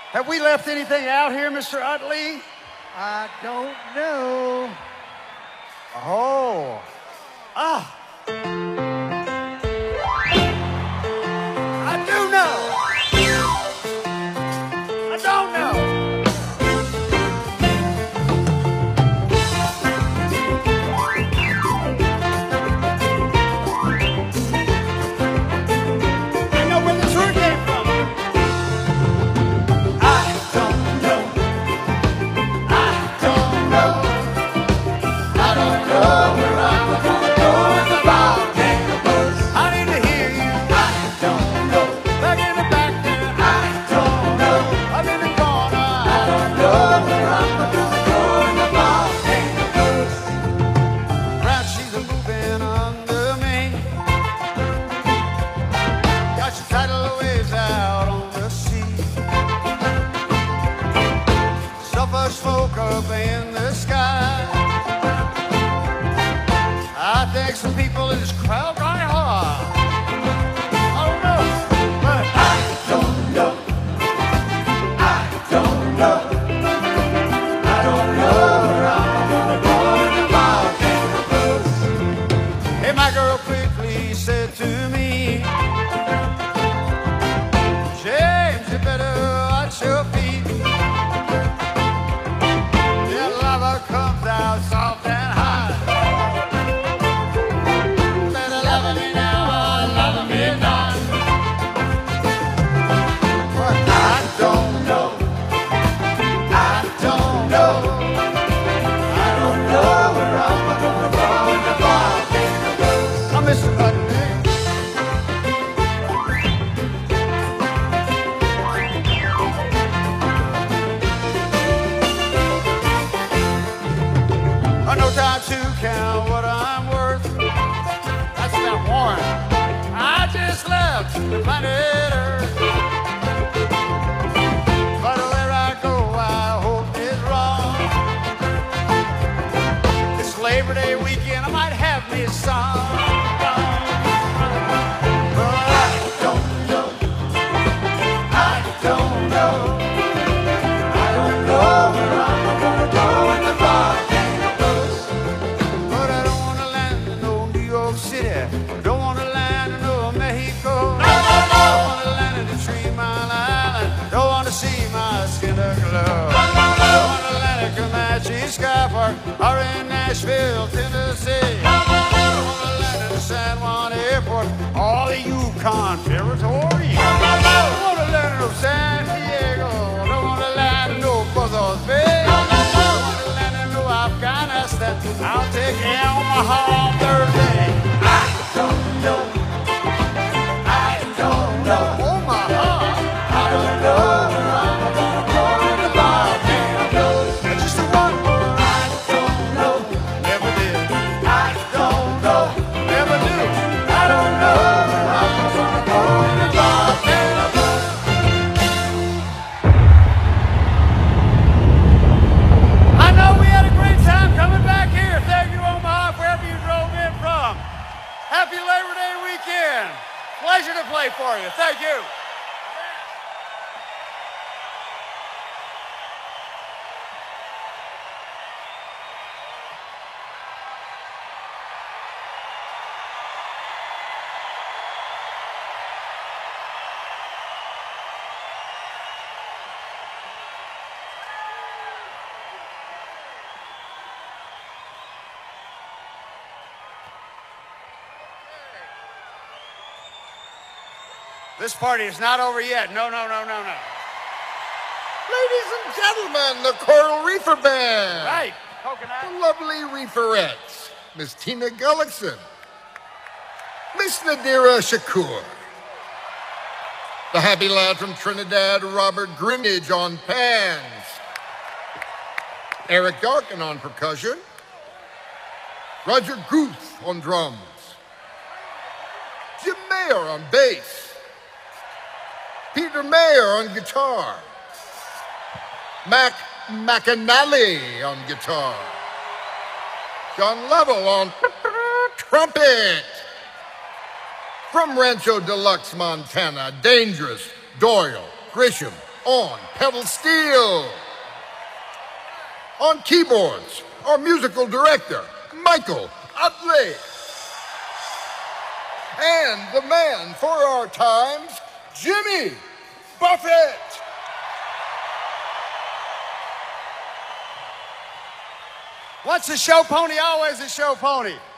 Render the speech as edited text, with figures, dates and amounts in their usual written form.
Have we left anything out here, Mr. Utley? I don't know. Oh. Ah. I do know. I don't know. I know where this word came from. I don't know. I don't know. I don't know where I'm gonna go in the volcano. I need to hear you. I don't know. Back in the back there. I don't know. I'm in the corner. I don't know where I'm gonna go in the volcano. Round she's a moving under me. Got your tidal waves out on the sea. Sulfur smoke up in the sky. I think some people in this crowd right hard. I don't know, but I don't know. I don't know. I don't know where I'm gonna go in the volcano. Hey, my girl quickly said to me, James, you better watch your feet. That lava comes out soft and hot. Better love me now or love me not. But I don't know. I don't know. I don't know where I'm gonna go in the volcano. I'm Mr. Utley. No time to count what I'm worth. That's about one. I just left the planet Earth. But where I go, I hope it's wrong. This Labor Day weekend, I might have me a song. But I don't know. I don't know. I don't know where I'm gonna go in the volcano. But I don't wanna land in no New York City. Don't wanna land in no Mexico. Don't wanna land in the 3 Mile Island. Don't wanna see my skin glow. Don't wanna land in Comanche Sky Park or in Nashville, Tennessee. Don't wanna land in the San Juan Airport or the Yukon Territory. Don't wanna land in no San Diego. Don't wanna land in no Buzzards Bay. Don't wanna land in no Afghanistan. I'll take Omaha on Thursday. I don't know. I don't know. Omaha. I don't know where I'm gonna go in the volcano. It's just a one word. I don't know. Never did. I don't know. Never do. I don't know where I'm gonna go in the volcano. I know we had a great time coming back here. Thank you, Omaha, wherever you drove in from. Happy Labor Day weekend. Pleasure to play for you. Thank you. This party is not over yet. No, no, no, no, no. Ladies and gentlemen, the Coral Reefer Band. Right. Coconut. The lovely Reeferettes. Miss Tina Gullickson. Miss Nadira Shakur. The happy lad from Trinidad, Robert Grimmage on pans. Eric Darkin on percussion. Roger Guth on drums. Jim Mayer on bass. Peter Mayer on guitar. Mac McAnally on guitar. John Lovell on trumpet. From Rancho Deluxe, Montana, Dangerous, Doyle, Grisham, on pedal steel. On keyboards, our musical director, Michael Utley. And the man for our times, Jimmy Buffett. What's a show pony? Always a show pony.